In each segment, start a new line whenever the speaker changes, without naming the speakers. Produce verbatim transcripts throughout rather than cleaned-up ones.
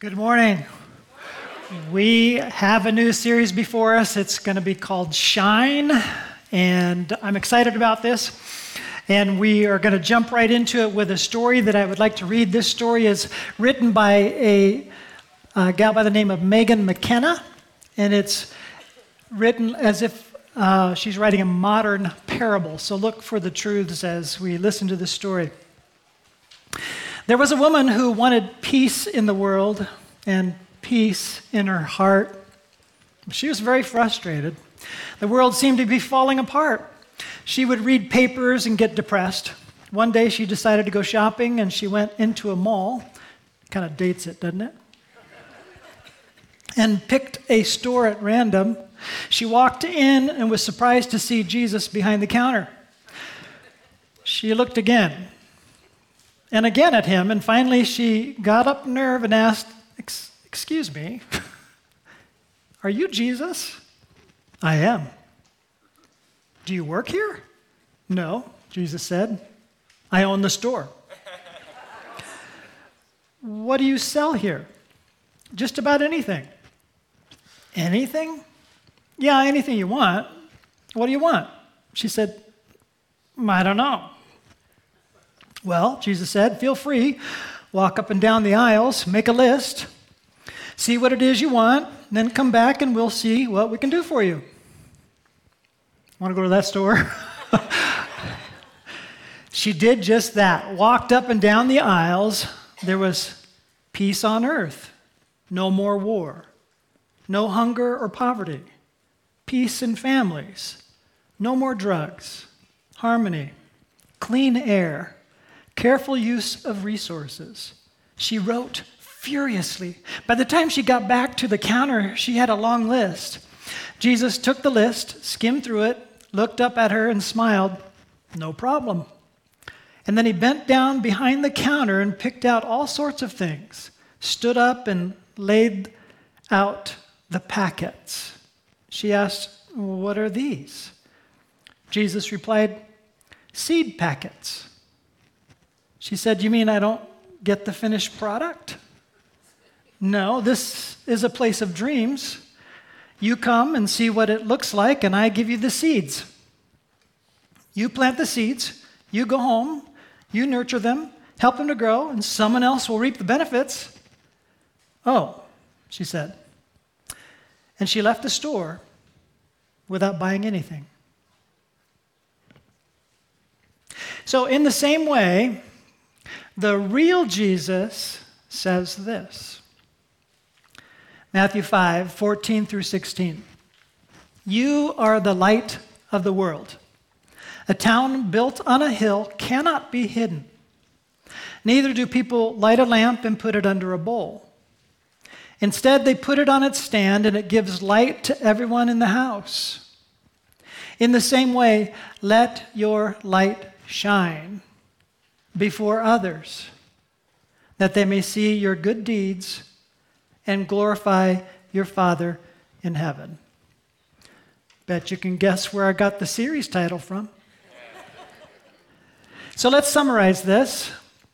Good morning. We have a new series before us. It's going to be called Shine, and I'm excited about this. And we are going to jump right into it with a story that I would like to read. This story is written by a, a gal by the name of Megan McKenna, and it's written as if uh, she's writing a modern parable. So look for the truths as we listen to this story. There was a woman who wanted peace in the world and peace in her heart. She was very frustrated. The world seemed to be falling apart. She would read papers and get depressed. One day she decided to go shopping and she went into a mall. Kind of dates it, doesn't it? And picked a store at random. She walked in and was surprised to see Jesus behind the counter. She looked again and again at him, and finally she got up nerve and asked, "Excuse me, are you Jesus?" "I am." "Do you work here?" "No," Jesus said. "I own the store." "What do you sell here?" "Just about anything." "Anything?" "Yeah, anything you want." "What do you want?" She said, "I don't know." "Well," Jesus said, "feel free. Walk up and down the aisles, make a list, see what it is you want, then come back and we'll see what we can do for you." Want to go to that store? She did just that. Walked up and down the aisles. There was peace on earth. No more war. No hunger or poverty. Peace in families. No more drugs. Harmony. Clean air. Careful use of resources. She wrote furiously. By the time she got back to the counter, she had a long list. Jesus took the list, skimmed through it, looked up at her and smiled. "No problem." And then he bent down behind the counter and picked out all sorts of things, stood up and laid out the packets. She asked, "What are these?" Jesus replied, "Seed packets." She said, "You mean I don't get the finished product?" "No, this is a place of dreams. You come and see what it looks like, and I give you the seeds. You plant the seeds, you go home, you nurture them, help them to grow, and someone else will reap the benefits." "Oh," she said. And she left the store without buying anything. So in the same way, the real Jesus says this. Matthew five, fourteen through sixteen. "You are the light of the world. A town built on a hill cannot be hidden. Neither do people light a lamp and put it under a bowl. Instead, they put it on its stand, and it gives light to everyone in the house. In the same way, let your light shine before others, that they may see your good deeds and glorify your Father in heaven." Bet you can guess where I got the series title from. So let's summarize this.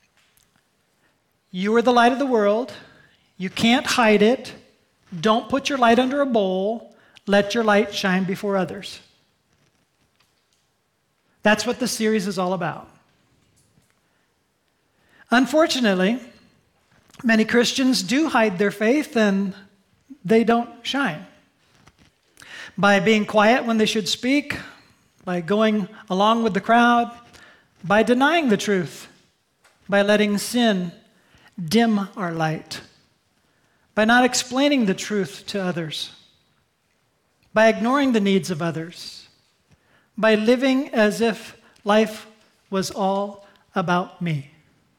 You are the light of the world. You can't hide it. Don't put your light under a bowl. Let your light shine before others. That's what the series is all about. Unfortunately, many Christians do hide their faith and they don't shine. By being quiet when they should speak, by going along with the crowd, by denying the truth, by letting sin dim our light, by not explaining the truth to others, by ignoring the needs of others, by living as if life was all about me.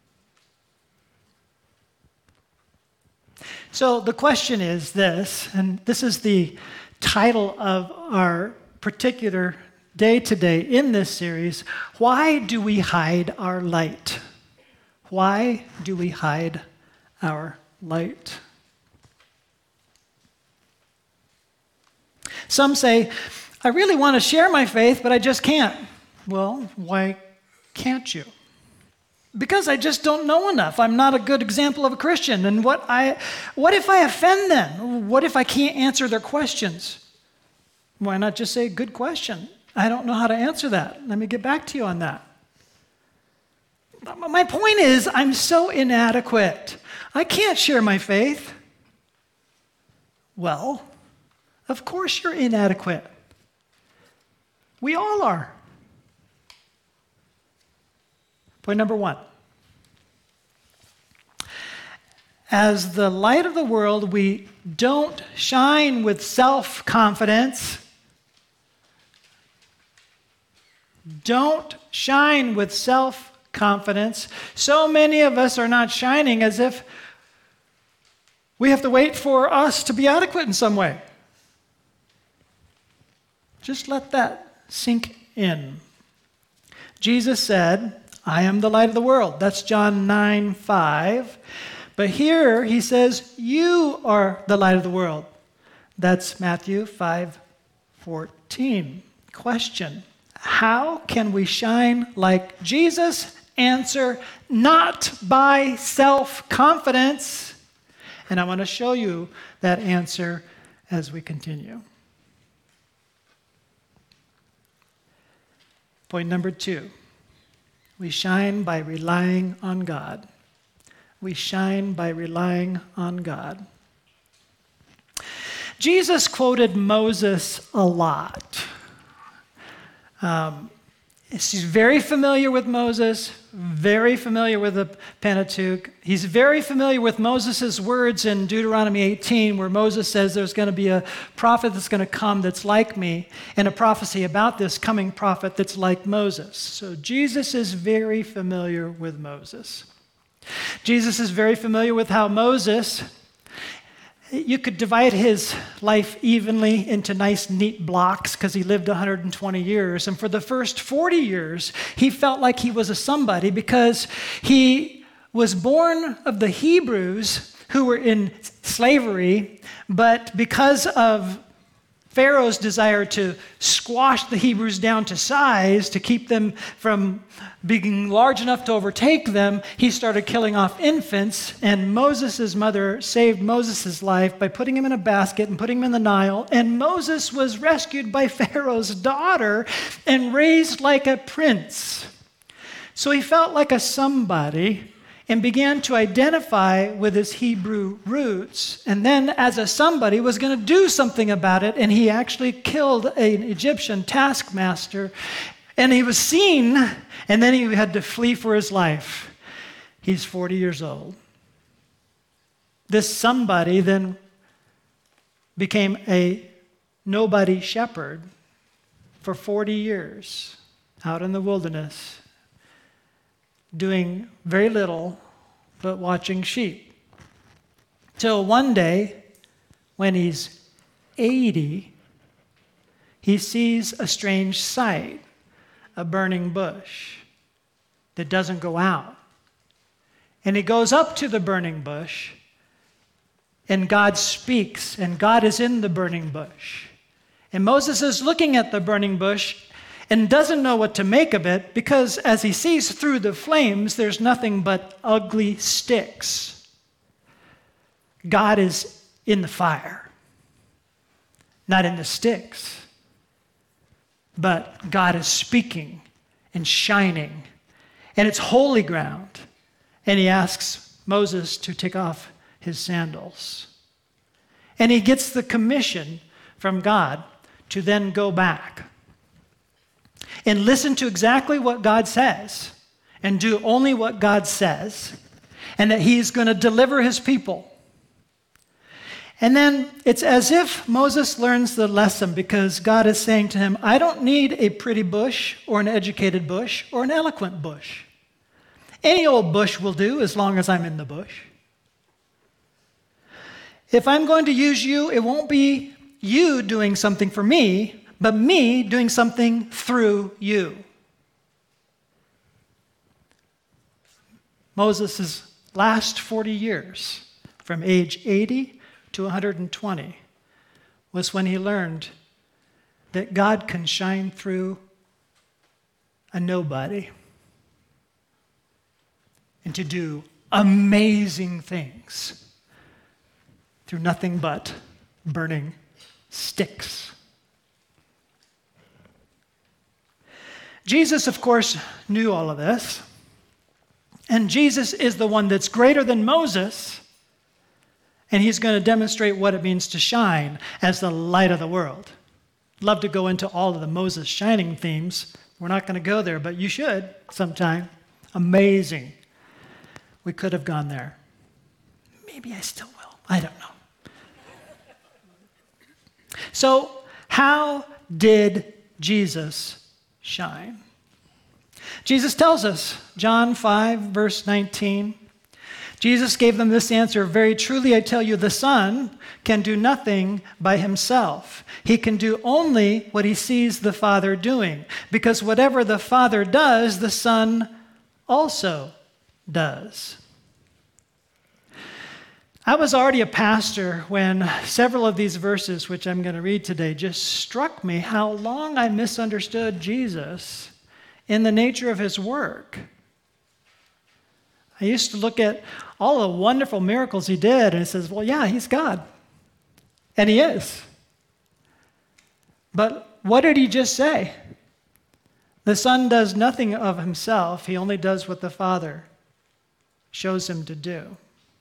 So the question is this, and this is the title of our particular day today in this series: why do we hide our light? Why do we hide our light? Some say, "I really want to share my faith, but I just can't." Well, why can't you? because I just don't know enough. I'm not a good example of a Christian. And what I, what if I offend them? What if I can't answer their questions? Why not just say, good question? I don't know how to answer that. Let me get back to you on that. My point is, I'm so inadequate. I can't share my faith. Well, of course you're inadequate. We all are. Point number one. As the light of the world, we don't shine with self-confidence. Don't shine with self-confidence. So many of us are not shining as if we have to wait for us to be adequate in some way. Just let that sink in. Jesus said, I am the light of the world. That's John nine five. But here he says, you are the light of the world. That's Matthew five fourteen. Question, how can we shine like Jesus? Answer, not by self-confidence. And I want to show you that answer as we continue. Point number two. We shine by relying on God. We shine by relying on God. Jesus quoted Moses a lot. Um, he's very familiar with Moses, very familiar with the Pentateuch. He's very familiar with Moses' words in Deuteronomy eighteen, where Moses says there's going to be a prophet that's going to come that's like me, and a prophecy about this coming prophet that's like Moses. So Jesus is very familiar with Moses. Jesus is very familiar with how Moses, you could divide his life evenly into nice, neat blocks because he lived one hundred twenty years. And for the first forty years, he felt like he was a somebody because he was born of the Hebrews who were in slavery, but because of Pharaoh's desire to squash the Hebrews down to size, to keep them from being large enough to overtake them, he started killing off infants, and Moses' mother saved Moses' life by putting him in a basket and putting him in the Nile, and Moses was rescued by Pharaoh's daughter and raised like a prince. So he felt like a somebody and began to identify with his Hebrew roots, and then as a somebody was going to do something about it, and he actually killed an Egyptian taskmaster, and he was seen, and then he had to flee for his life. He's forty years old. This somebody then became a nobody shepherd for forty years out in the wilderness, doing very little but watching sheep. Till one day, when he's eighty, he sees a strange sight, a burning bush that doesn't go out. And he goes up to the burning bush, and God speaks, and God is in the burning bush. And Moses is looking at the burning bush and doesn't know what to make of it, because as he sees through the flames, there's nothing but ugly sticks. God is in the fire, not in the sticks. But God is speaking and shining, and it's holy ground. And he asks Moses to take off his sandals. And he gets the commission from God to then go back and listen to exactly what God says and do only what God says, and that he's going to deliver his people. And then it's as if Moses learns the lesson, because God is saying to him, I don't need a pretty bush or an educated bush or an eloquent bush. Any old bush will do as long as I'm in the bush. If I'm going to use you, it won't be you doing something for me, but me doing something through you. Moses' last forty years, from age eighty to one hundred twenty, was when he learned that God can shine through a nobody. and to do amazing things through nothing but burning sticks. Jesus, of course, knew all of this. And Jesus is the one that's greater than Moses. And he's going to demonstrate what it means to shine as the light of the world. Love to go into all of the Moses shining themes. We're not going to go there, but you should sometime. Amazing. We could have gone there. Maybe I still will. I don't know. So, how did Jesus shine? Jesus tells us, John five, verse nineteen, Jesus gave them this answer, "Very truly I tell you, the Son can do nothing by himself. He can do only what he sees the Father doing, because whatever the Father does, the Son also does." I was already a pastor when several of these verses, which I'm going to read today, just struck me how long I misunderstood Jesus in the nature of his work. I used to look at all the wonderful miracles he did, and it says, well, yeah, he's God. And he is. But what did he just say? The Son does nothing of himself. He only does what the Father shows him to do.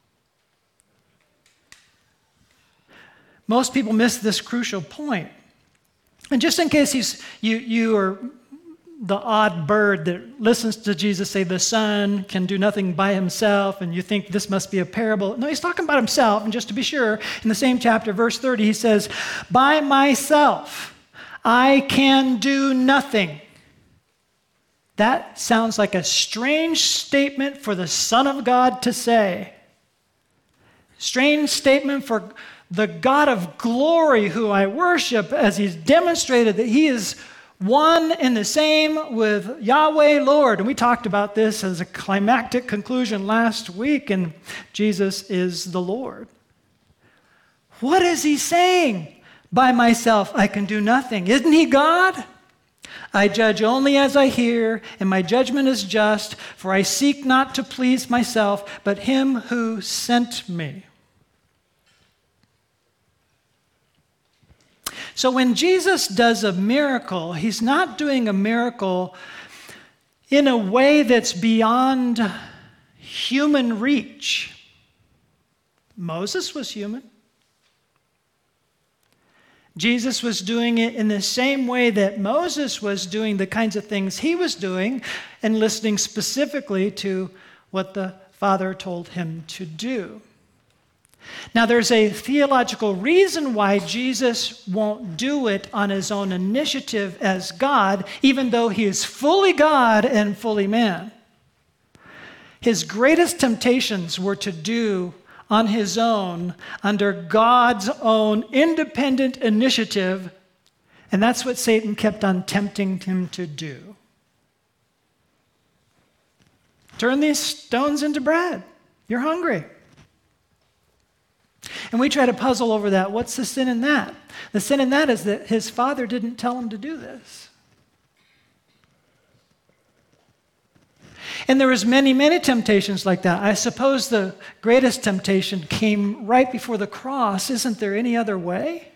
Most people miss this crucial point. And just in case he's, you, you are the odd bird that listens to Jesus say the Son can do nothing by himself, and you think this must be a parable. No, he's talking about himself. And just to be sure, in the same chapter, verse thirty, he says, "By myself I can do nothing." That sounds like a strange statement for the Son of God to say. Strange statement for the God of glory who I worship, as he's demonstrated that he is one and the same with Yahweh Lord. And we talked about this as a climactic conclusion last week, and Jesus is the Lord. What is he saying? By myself I can do nothing. Isn't he God? I judge only as I hear, and my judgment is just, for I seek not to please myself, but him who sent me. So when Jesus does a miracle, he's not doing a miracle in a way that's beyond human reach. Moses was human. Jesus was doing it in the same way that Moses was doing the kinds of things he was doing, and listening specifically to what the Father told him to do. Now, there's a theological reason why Jesus won't do it on his own initiative as God, even though he is fully God and fully man. His greatest temptations were to do on his own, under God's own independent initiative, and that's what Satan kept on tempting him to do. Turn these stones into bread. You're hungry. And we try to puzzle over that. What's the sin in that? The sin in that is that his Father didn't tell him to do this. And there was many, many temptations like that. I suppose the greatest temptation came right before the cross. Isn't there any other way?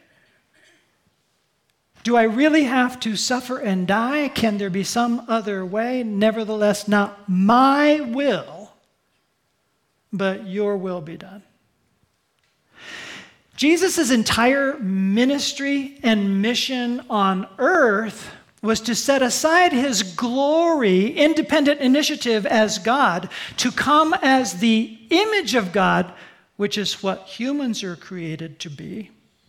Do I really have to suffer and die? Can there be some other way? Nevertheless, not my will, but your will be done. Jesus' entire ministry and mission on earth was to set aside his glory, independent initiative as God, to come as the image of God, which is what humans are created to be,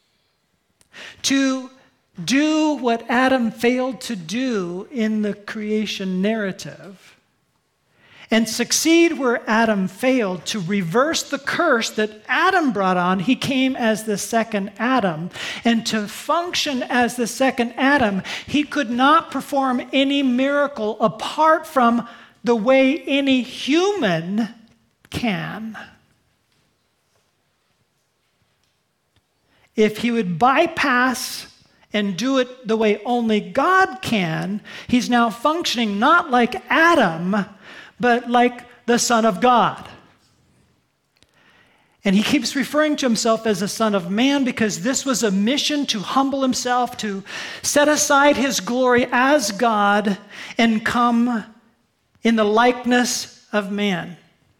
to do what Adam failed to do in the creation narrative, and succeed where Adam failed, to reverse the curse that Adam brought on. He came as the second Adam. And to function as the second Adam, he could not perform any miracle apart from the way any human can. If he would bypass and do it the way only God can, he's now functioning not like Adam, but like the Son of God. And he keeps referring to himself as the Son of Man because this was a mission to humble himself, to set aside his glory as God and come in the likeness of man.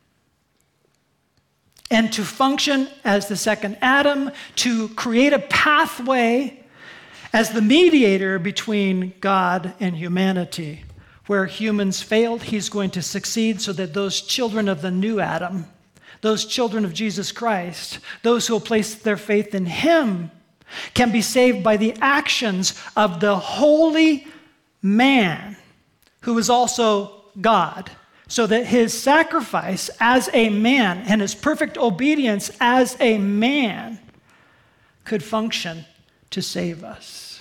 And to function as the second Adam, to create a pathway as the mediator between God and humanity. Where humans failed, he's going to succeed so that those children of the new Adam, those children of Jesus Christ, those who will place their faith in him, can be saved by the actions of the holy man who is also God, so that his sacrifice as a man and his perfect obedience as a man could function to save us.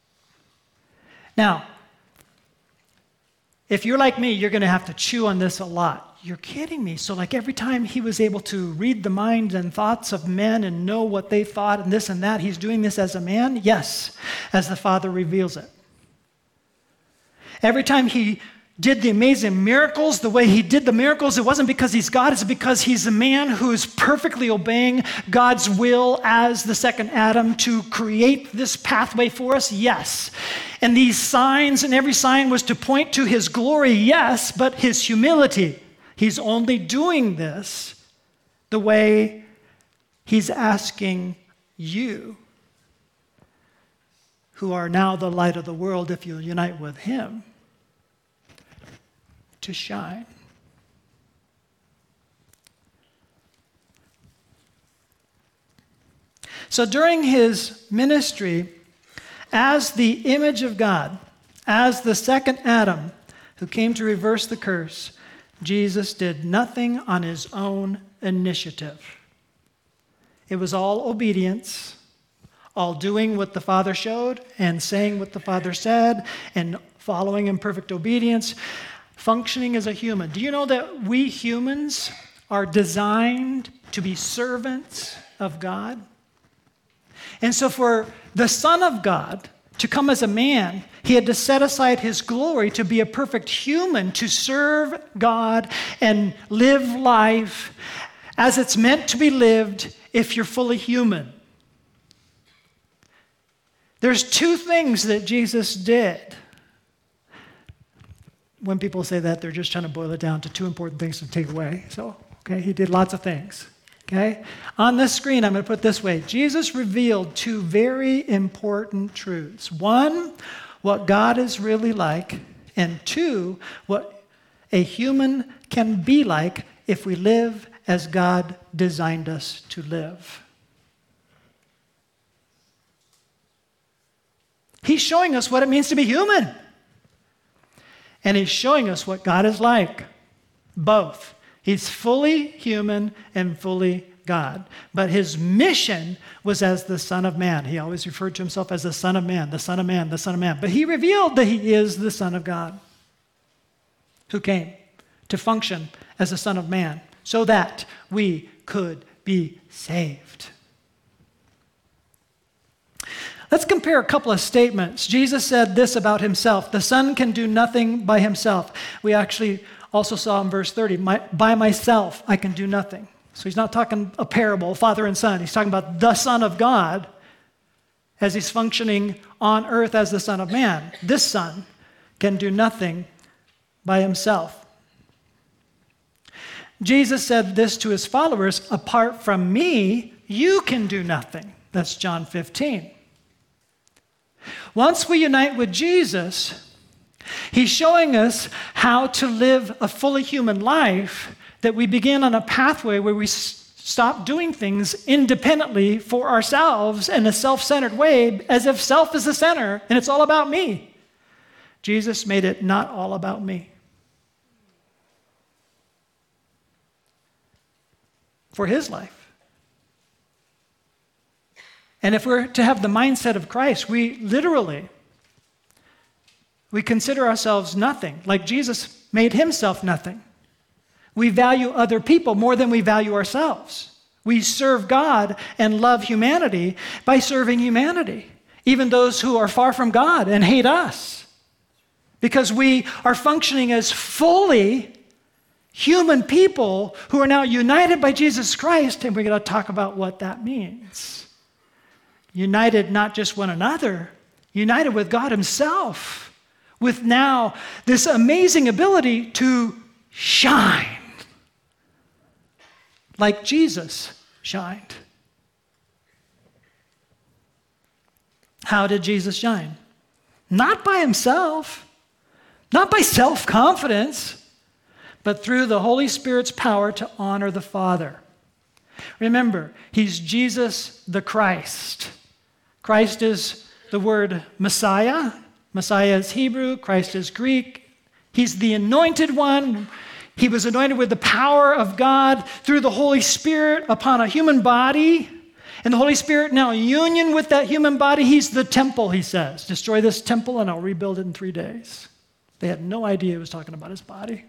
Now, if you're like me, you're going to have to chew on this a lot. You're kidding me. So like every time he was able to read the minds and thoughts of men and know what they thought and this and that, he's doing this as a man? Yes, as the Father reveals it. Every time he did the amazing miracles, the way he did the miracles, it wasn't because he's God, it's because he's a man who is perfectly obeying God's will as the second Adam to create this pathway for us, yes. And these signs, and every sign was to point to his glory, yes, but his humility. He's only doing this the way he's asking you, who are now the light of the world, if you'll unite with him, to shine. So during his ministry, as the image of God, as the second Adam who came to reverse the curse, Jesus did nothing on his own initiative. It was all obedience, all doing what the Father showed and saying what the Father said and following in perfect obedience. Functioning as a human. Do you know that we humans are designed to be servants of God? And so for the Son of God to come as a man, he had to set aside his glory to be a perfect human, to serve God and live life as it's meant to be lived if you're fully human. There's two things that Jesus did. When people say that, they're just trying to boil it down to two important things to take away. So, okay, he did lots of things. Okay? On this screen, I'm going to put it this way. Jesus revealed two very important truths. One, what God is really like, and two, what a human can be like if we live as God designed us to live. He's showing us what it means to be human. And he's showing us what God is like. Both. He's fully human and fully God. But his mission was as the Son of Man. He always referred to himself as the Son of Man, the Son of Man, the Son of Man. But he revealed that he is the Son of God who came to function as the Son of Man so that we could be saved. Let's compare a couple of statements. Jesus said this about himself: the Son can do nothing by himself. We actually also saw in verse thirty, My, by myself I can do nothing. So he's not talking a parable, father and son. He's talking about the Son of God as he's functioning on earth as the Son of Man. This Son can do nothing by himself. Jesus said this to his followers: apart from me, you can do nothing. That's John fifteen. Once we unite with Jesus, he's showing us how to live a fully human life, that we begin on a pathway where we s- stop doing things independently for ourselves in a self-centered way, as if self is the center and it's all about me. Jesus made it not all about me. For his life. And if we're to have the mindset of Christ, we literally, we consider ourselves nothing, like Jesus made himself nothing. We value other people more than we value ourselves. We serve God and love humanity by serving humanity, even those who are far from God and hate us, because we are functioning as fully human people who are now united by Jesus Christ, and we're going to talk about what that means. United not just one another, united with God himself, with now this amazing ability to shine like Jesus shined. How did Jesus shine? Not by himself, not by self-confidence, but through the Holy Spirit's power to honor the Father. Remember, he's Jesus the Christ. Christ is the word Messiah. Messiah is Hebrew, Christ is Greek. He's the anointed one. He was anointed with the power of God through the Holy Spirit upon a human body. And the Holy Spirit now in union with that human body, he's the temple, he says. Destroy this temple and I'll rebuild it in three days. They had no idea he was talking about his body.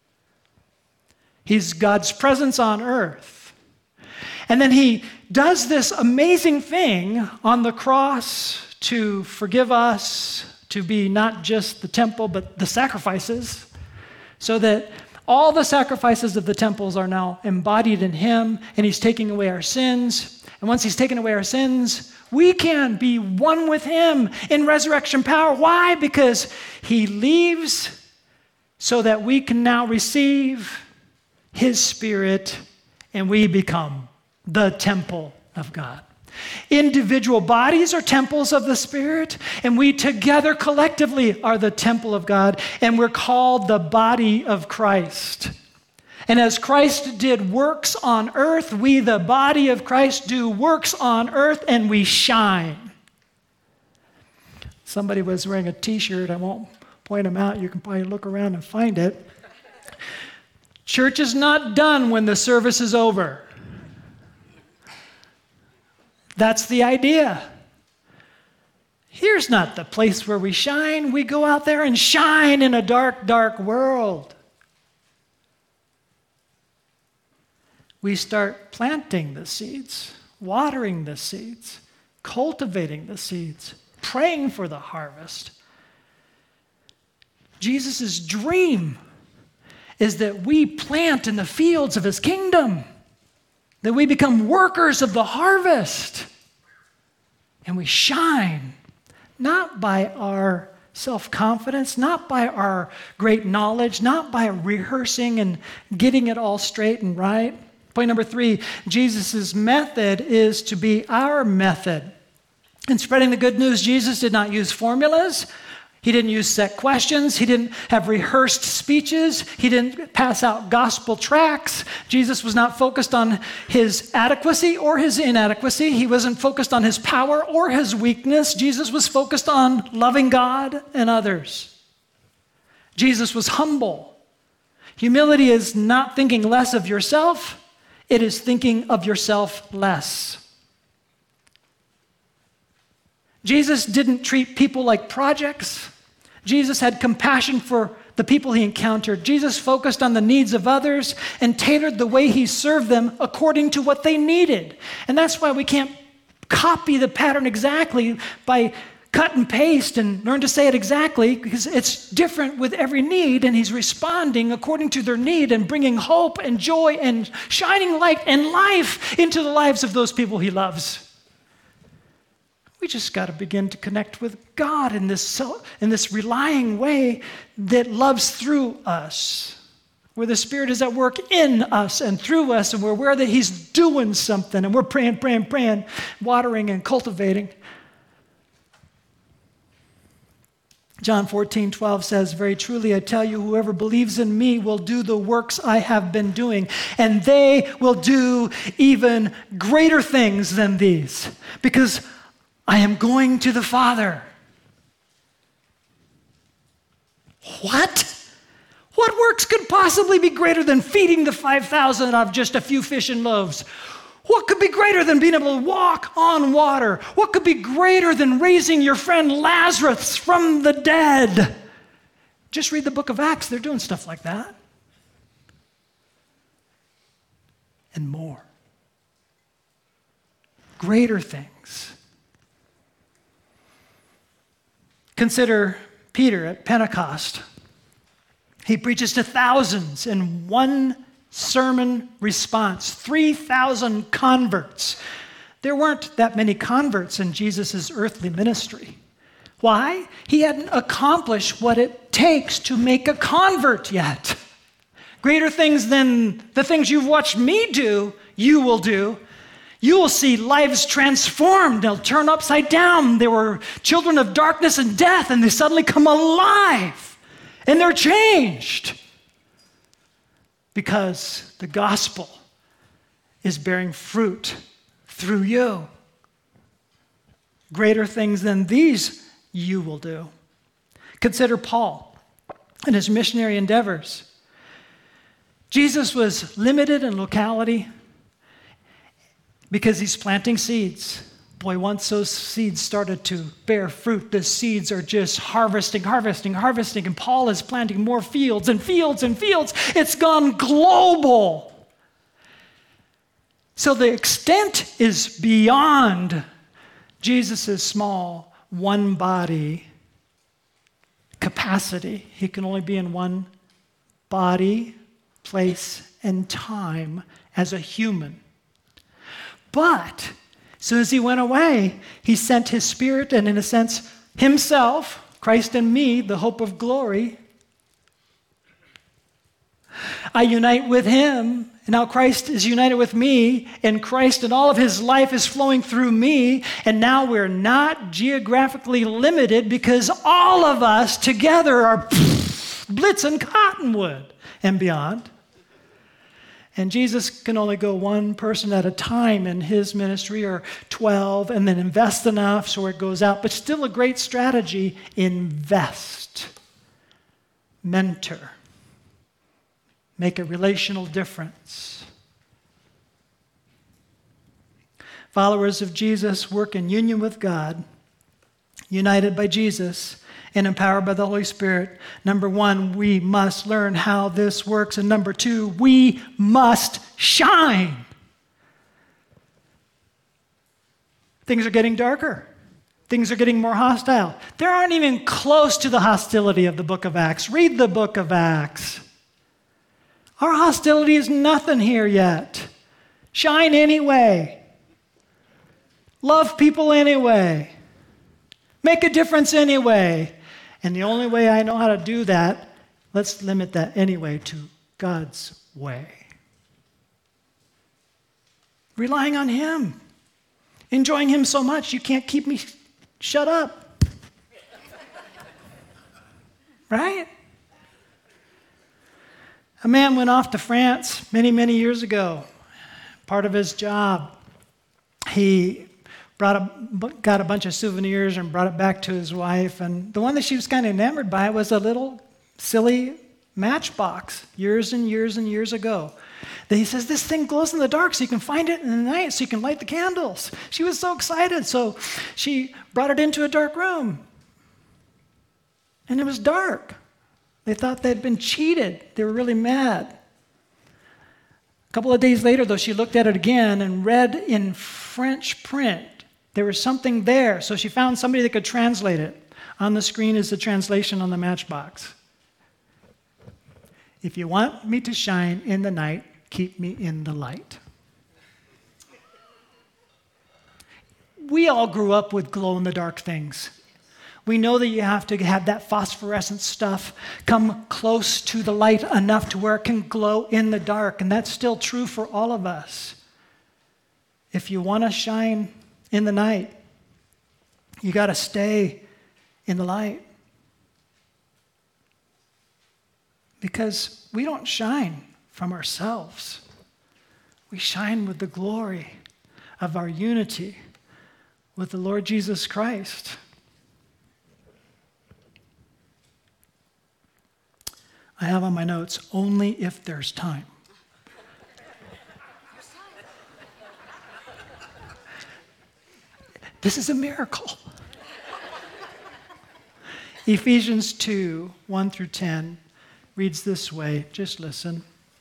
He's God's presence on earth. And then he does this amazing thing on the cross to forgive us, to be not just the temple, but the sacrifices, so that all the sacrifices of the temples are now embodied in him, and he's taking away our sins. And once he's taken away our sins, we can be one with him in resurrection power. Why? Because he leaves so that we can now receive his Spirit, and we become the temple of God. Individual bodies are temples of the Spirit, and we together collectively are the temple of God, and we're called the body of Christ. And as Christ did works on earth, we, the body of Christ, do works on earth, and we shine. Somebody was wearing a t-shirt. I won't point them out. You can probably look around and find it. Church is not done when the service is over. That's the idea. Here's not the place where we shine. We go out there and shine in a dark, dark world. We start planting the seeds, watering the seeds, cultivating the seeds, praying for the harvest. Jesus' dream is that we plant in the fields of his kingdom, that we become workers of the harvest, and we shine, not by our self-confidence, not by our great knowledge, not by rehearsing and getting it all straight and right. Point number three, Jesus' method is to be our method. In spreading the good news, Jesus did not use formulas. He didn't use set questions. He didn't have rehearsed speeches. He didn't pass out gospel tracts. Jesus was not focused on his adequacy or his inadequacy. He wasn't focused on his power or his weakness. Jesus was focused on loving God and others. Jesus was humble. Humility is not thinking less of yourself. It is thinking of yourself less. Jesus didn't treat people like projects. Jesus had compassion for the people he encountered. Jesus focused on the needs of others and tailored the way he served them according to what they needed. And that's why we can't copy the pattern exactly by cut and paste and learn to say it exactly, because it's different with every need, and he's responding according to their need and bringing hope and joy and shining light and life into the lives of those people he loves. We just got to begin to connect with God in this, in this relying way that loves through us, where the Spirit is at work in us and through us, and we're aware that he's doing something, and we're praying, praying, praying, watering and cultivating. John fourteen twelve says, "Very truly I tell you, whoever believes in me will do the works I have been doing, and they will do even greater things than these, because I am going to the Father." What? What works could possibly be greater than feeding the five thousand of just a few fish and loaves? What could be greater than being able to walk on water? What could be greater than raising your friend Lazarus from the dead? Just read the book of Acts. They're doing stuff like that. And more. Greater things. Consider Peter at Pentecost. He preaches to thousands in one sermon response, three thousand converts. There weren't that many converts in Jesus' earthly ministry. Why? He hadn't accomplished what it takes to make a convert yet. Greater things than the things you've watched me do, you will do. You will see lives transformed. They'll turn upside down. They were children of darkness and death, and they suddenly come alive, and they're changed because the gospel is bearing fruit through you. Greater things than these you will do. Consider Paul and his missionary endeavors. Jesus was limited in locality because he's planting seeds. Boy, once those seeds started to bear fruit, the seeds are just harvesting, harvesting, harvesting, and Paul is planting more fields and fields and fields. It's gone global. So the extent is beyond Jesus' small one body capacity. He can only be in one body, place, and time as a human. But as soon as he went away, he sent his Spirit and, in a sense, himself, Christ in me, the hope of glory. I unite with him, and now Christ is united with me, and Christ and all of his life is flowing through me, and now we're not geographically limited because all of us together are Blitz and Cottonwood and beyond. And Jesus can only go one person at a time in his ministry, or twelve, and then invest enough so it goes out. But still a great strategy, invest, mentor, make a relational difference. Followers of Jesus work in union with God, united by Jesus, and empowered by the Holy Spirit. Number one, we must learn how this works. And number two, we must shine. Things are getting darker. Things are getting more hostile. They aren't even close to the hostility of the book of Acts. Read the book of Acts. Our hostility is nothing here yet. Shine anyway. Love people anyway. Make a difference anyway. And the only way I know how to do that, let's limit that anyway to God's way. Relying on him. Enjoying him so much, you can't keep me shut up. Right? A man went off to France many, many years ago. Part of his job, he brought a, got a bunch of souvenirs and brought it back to his wife. And the one that she was kind of enamored by was a little silly matchbox years and years and years ago. Then he says, this thing glows in the dark so you can find it in the night so you can light the candles. She was so excited. So she brought it into a dark room. And it was dark. They thought they'd been cheated. They were really mad. A couple of days later, though, she looked at it again and read in French print. There was something there, so she found somebody that could translate it. On the screen is the translation on the matchbox. If you want me to shine in the night, keep me in the light. We all grew up with glow-in-the-dark things. We know that you have to have that phosphorescent stuff come close to the light enough to where it can glow in the dark, and that's still true for all of us. If you want to shine in the night, you got to stay in the light. Because we don't shine from ourselves. We shine with the glory of our unity with the Lord Jesus Christ. I have on my notes, only if there's time. This is a miracle. Ephesians two, one through ten reads this way. Just listen.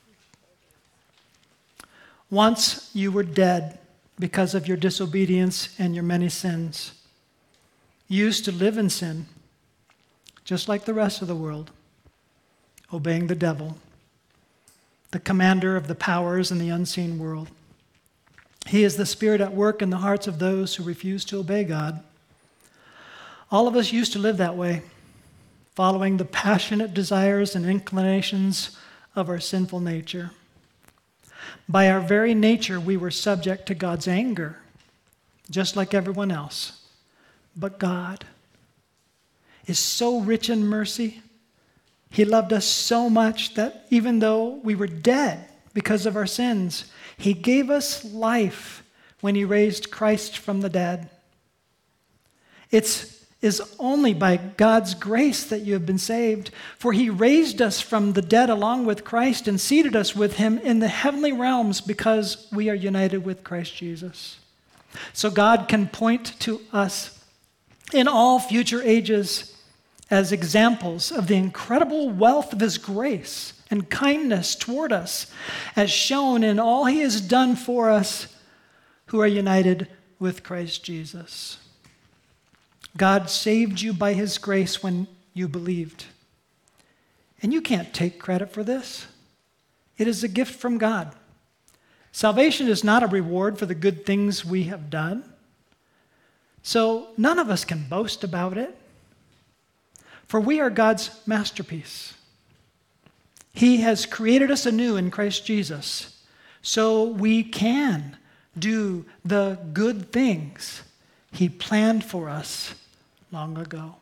Once you were dead because of your disobedience and your many sins. You used to live in sin, just like the rest of the world. obeying the devil, the commander of the powers in the unseen world. He is the spirit at work in the hearts of those who refuse to obey God. All of us used to live that way, following the passionate desires and inclinations of our sinful nature. By our very nature, we were subject to God's anger, just like everyone else. But God is so rich in mercy. He loved us so much that even though we were dead because of our sins, He gave us life when He raised Christ from the dead. It's is only by God's grace that you have been saved, for He raised us from the dead along with Christ and seated us with Him in the heavenly realms because we are united with Christ Jesus. So God can point to us in all future ages as examples of the incredible wealth of His grace and kindness toward us, as shown in all He has done for us who are united with Christ Jesus. God saved you by His grace when you believed. And you can't take credit for this. It is a gift from God. Salvation is not a reward for the good things we have done. So none of us can boast about it. For we are God's masterpiece. He has created us anew in Christ Jesus, so we can do the good things He planned for us long ago.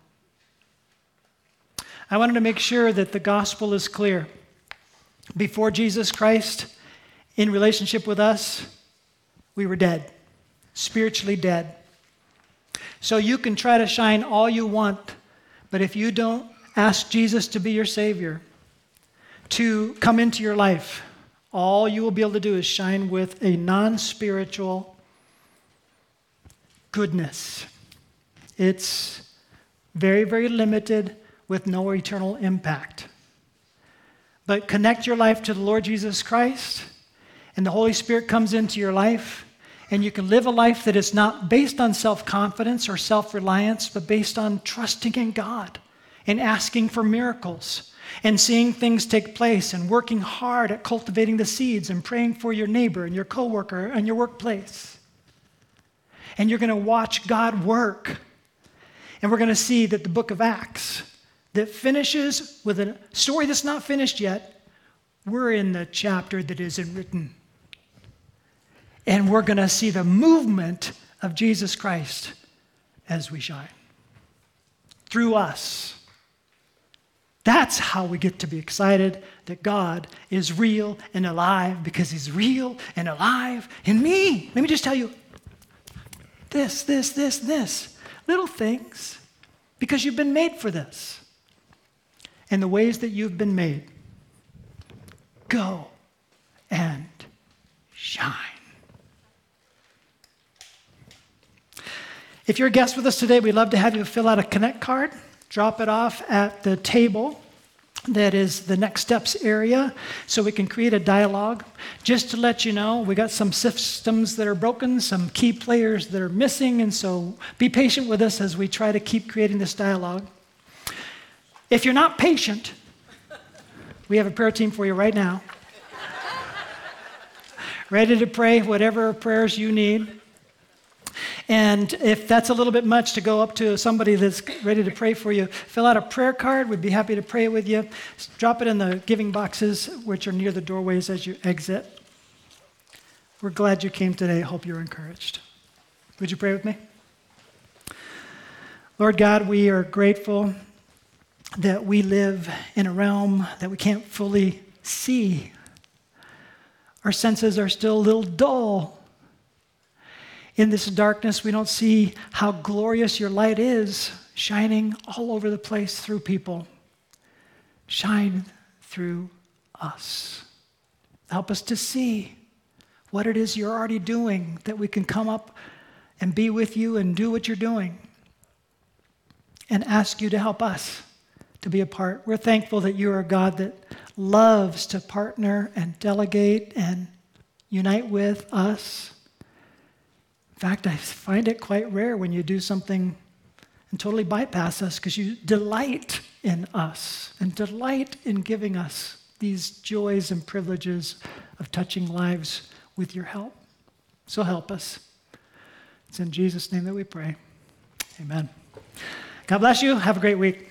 I wanted to make sure that the gospel is clear. Before Jesus Christ, in relationship with us, we were dead, spiritually dead. So you can try to shine all you want, but if you don't ask Jesus to be your Savior, to come into your life, all you will be able to do is shine with a non-spiritual goodness. It's very, very limited with no eternal impact. But connect your life to the Lord Jesus Christ, and the Holy Spirit comes into your life, and you can live a life that is not based on self-confidence or self-reliance, but based on trusting in God and asking for miracles and seeing things take place and working hard at cultivating the seeds and praying for your neighbor and your coworker and your workplace. And you're going to watch God work. And we're going to see that the book of Acts that finishes with a story that's not finished yet, we're in the chapter that isn't written. And we're going to see the movement of Jesus Christ as we shine through us. That's how we get to be excited that God is real and alive, because He's real and alive in me. Let me just tell you this, this, this, this. Little things, because you've been made for this. And the ways that you've been made, go and shine. If you're a guest with us today, we'd love to have you fill out a Connect card. Drop it off at the table that is the next steps area so we can create a dialogue. Just to let you know, we got some systems that are broken, some key players that are missing, and so be patient with us as we try to keep creating this dialogue. If you're not patient, we have a prayer team for you right now. Ready to pray whatever prayers you need. And if that's a little bit much to go up to somebody that's ready to pray for you, fill out a prayer card. We'd be happy to pray with you. Drop it in the giving boxes, which are near the doorways as you exit. We're glad you came today. Hope you're encouraged. Would you pray with me? Lord God, we are grateful that we live in a realm that we can't fully see. Our senses are still a little dull. In this darkness, we don't see how glorious your light is, shining all over the place through people. Shine through us. Help us to see what it is you're already doing, that we can come up and be with you and do what you're doing, and ask you to help us to be a part. We're thankful that you are a God that loves to partner and delegate and unite with us. In fact, I find it quite rare when you do something and totally bypass us because you delight in us and delight in giving us these joys and privileges of touching lives with your help. So help us. It's in Jesus' name that we pray. Amen. God bless you. Have a great week.